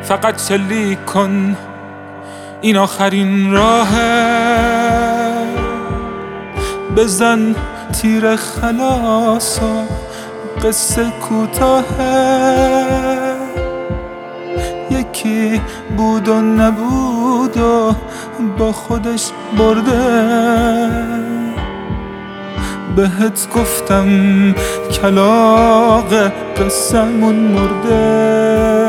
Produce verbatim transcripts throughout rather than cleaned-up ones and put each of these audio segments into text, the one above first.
فقط شلیک کن، این آخرین راهه. بزن تیر خلاصا، قصه کوتاهه. یکی بود و نبود و با خودش برده. بهت گفتم کلاغ قصه‌مون مرده.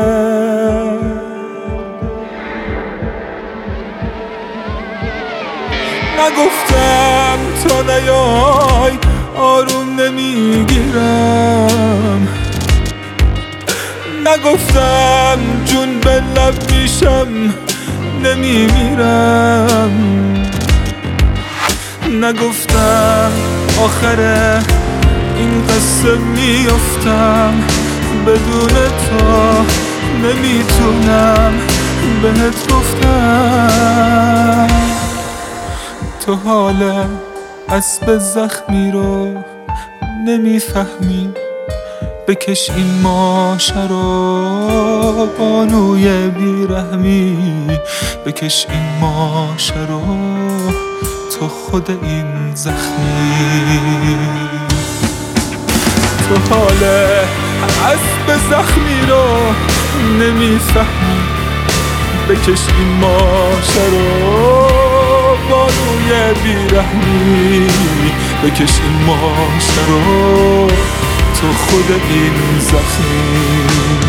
نگفتم تا نیای آروم نمیگیرم. نگفتم جون به لب میشم نمیمیرم. نگفتم آخر این قصه میافتم بدون تو نمیتونم. بهت گفتم تو حال اسب زخمی رو نمیفهمی. بکش این ماشه رو بانوی بیرحمی. بکش این ماشه رو تو خود این زخمی. تو حال اسب زخمی رو نمیفهمی. بکش این ماشه رو بانوی بیرحمی. بکش این ماشه رو تو خود این زخمی.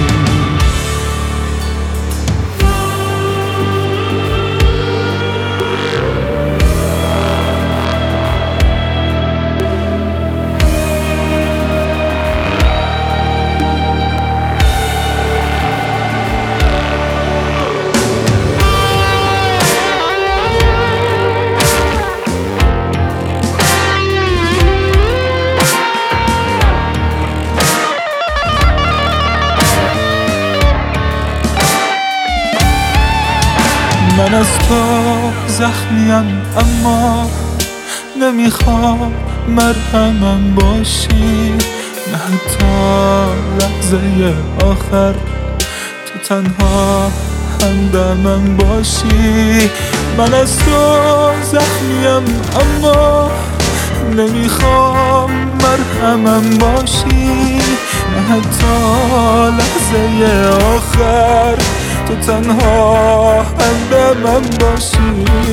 من از تو زخمیم اما نمیخوام مرهمم باشی. نه حتی لحظه آخر تو تنها همدمم باشی. من از تو زخمیم اما نمیخوام مرهمم باشی. نه حتی لحظه آخر تو تنها همدمم باشی.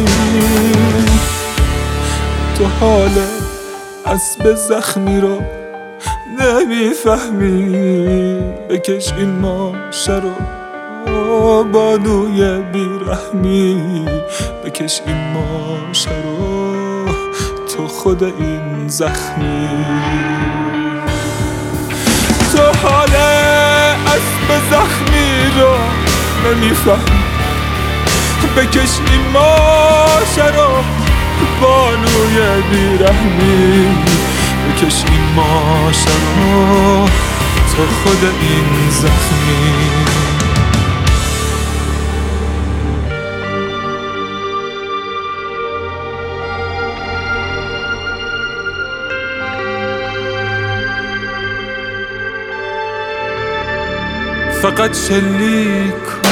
تو حال اسب زخمی رو نمیفهمی. بکش این ماشه رو بانوی بیرحمی. بکش این ماشه رو تو خود این زخمی. تو حال اسب زخمی رو نمیفهم. بکش این ماشه رو بانوی بیرحمی. بکش این ماشه رو تو خود این زخمی. فقط شلیک